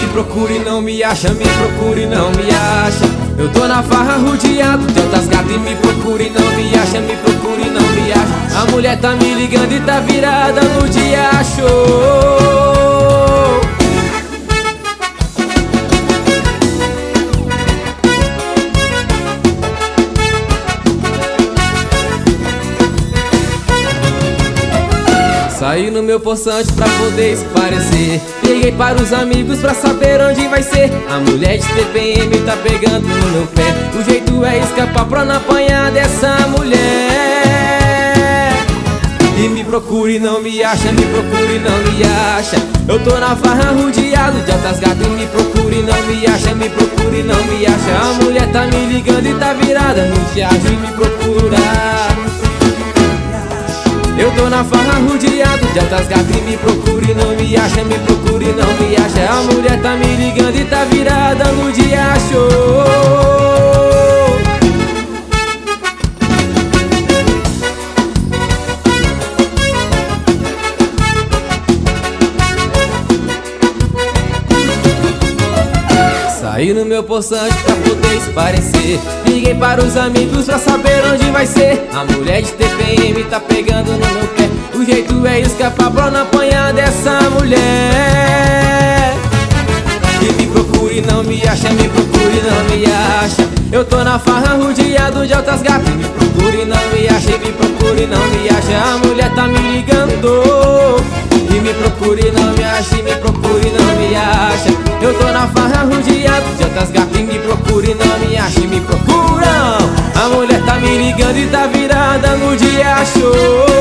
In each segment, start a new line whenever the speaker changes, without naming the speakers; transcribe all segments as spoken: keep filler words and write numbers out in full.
procura e não me acha, me procura e não me acha. Eu tô na farra rodeado de outras gatas e me procura e não me acha, me procura e não me acha. A mulher tá me ligando e tá virada no diacho. Saí no meu poçante pra poder esparecer. Liguei para os amigos pra saber onde vai ser. A mulher de T P M tá pegando no meu pé. O jeito é escapar pra não apanhar dessa mulher. E me procura e não me acha, me procura e não me acha. Eu tô na farra rodeado de outras gatas e me procura e não me acha, me procura e não me acha. A mulher tá me ligando e tá virada no teatro e me procura. Eu tô na farra rodeado de outras gatas e me procura e não me acha, me procura e não me acha. A mulher tá me ligando e tá virada no diacho. Saí no meu poçante pra poder esparecer. Liguei para os amigos pra saber onde vai ser. A mulher de T P M tá pegando no meu pé. O jeito é escapar pra não apanhar dessa mulher. E me procura e não me acha, me procura e não me acha. Eu tô na farra rodeado de outras gatas e me procura e não me acha, e me procura e não me acha. A mulher tá me ligando e me procura e não me acha, e me procura e não me acha. Eu tô na farra rodeado de outras gatas e me procura e não me acha, e me procuram. A mulher tá me ligando e tá virada no diacho.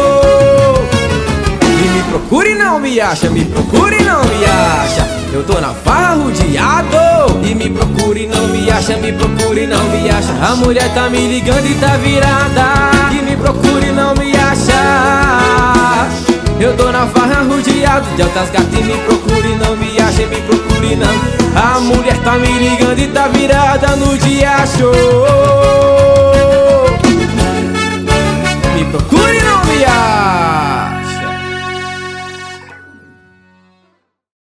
E me procura e não me acha, me procura e não me acha. Eu tô na farra rodeado e me procura e não me acha, me procura e não me acha. A mulher tá me ligando e tá virada e me procura e não me acha. Eu tô na farra rodeado de outras gatas e me procura e não me acha, me procura e não. A mulher tá me ligando e tá virada no diacho.